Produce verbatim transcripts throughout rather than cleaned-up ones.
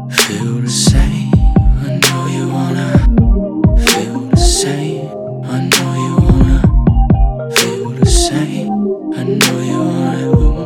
Feel the same, I know you wanna. Feel the same, I know you wanna. Feel the same, I know you wanna.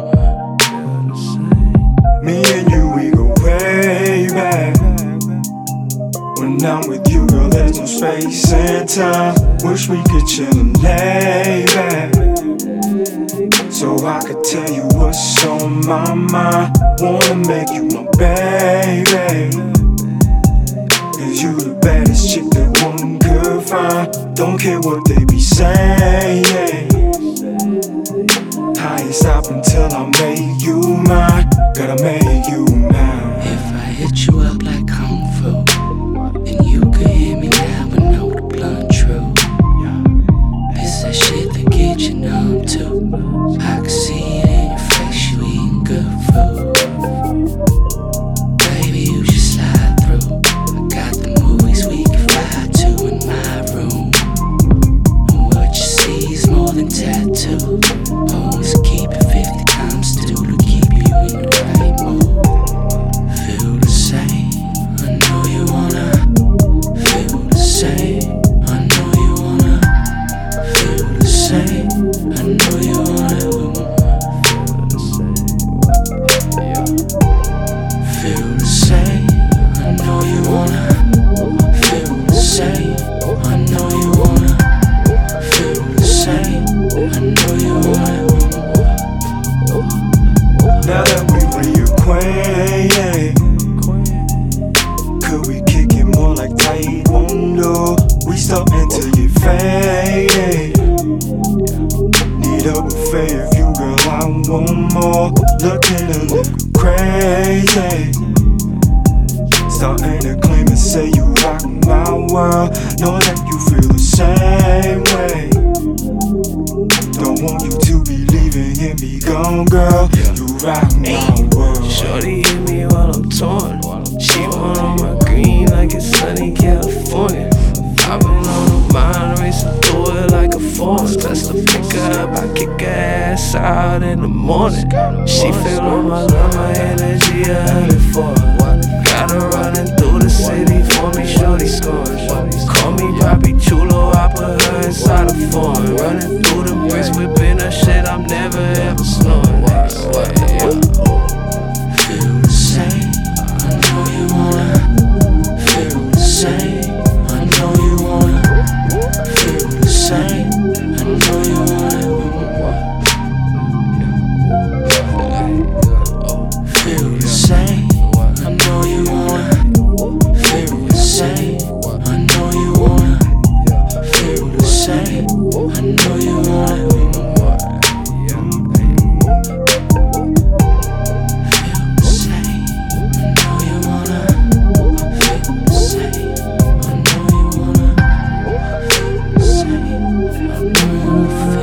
Me and you, we go way back. When I'm with you, girl, there's no space and time. Wish we could chill and lay back, so I could tell you what's on my mind. Wanna make you my baby, 'cause you the baddest chick that one could find. Don't care what they be saying, I ain't stop until I make you mine. Gotta make you mine. If I hit you up like Kung Fu, then you could hear me now but know the blunt truth. It's that shit that get you numb too. I can see it in your face, you eating good food. Baby, you should slide through. I got the movies we can fly to in my room. And what you see is more than tattoo. Always keep it fifty times two to keep you in the right mood. Feel the same, I know you wanna. Feel the same, I know you wanna. Feel the same, I know you wanna. Feel the same, I know you wanna. Feel the same, I know you wanna. Feel the same, I know you wanna. Now that we reacquainted, could we kick it more like Taekwondo? We start until you faded. Need a buffet of you, girl, I want more. Looking a little crazy, starting to claim and say you rock my world. Know that you feel the same way. Don't want you to be leaving and be gone, girl. You rock my world. Shorty hit me while I'm torn. She want on my green like it's sunny California. I've been on her mind, racing through it like a force. Best to pick her up, I kick her ass out in the morning. She feel on my love, my energy a hundred for her. Got her running through the city for me, shorty scoring. Call me Papi Chulo, I put her inside a foreign. Running through the bricks, whipping her shit, I'm never ever snoring. Feel the same, I know you wanna. Feel the same, I know you wanna. Feel the same, I know you wanna. Feel the same, I know you wanna. Feel the same, I know you wanna. Feel the same, I know you wanna. I know you wanna.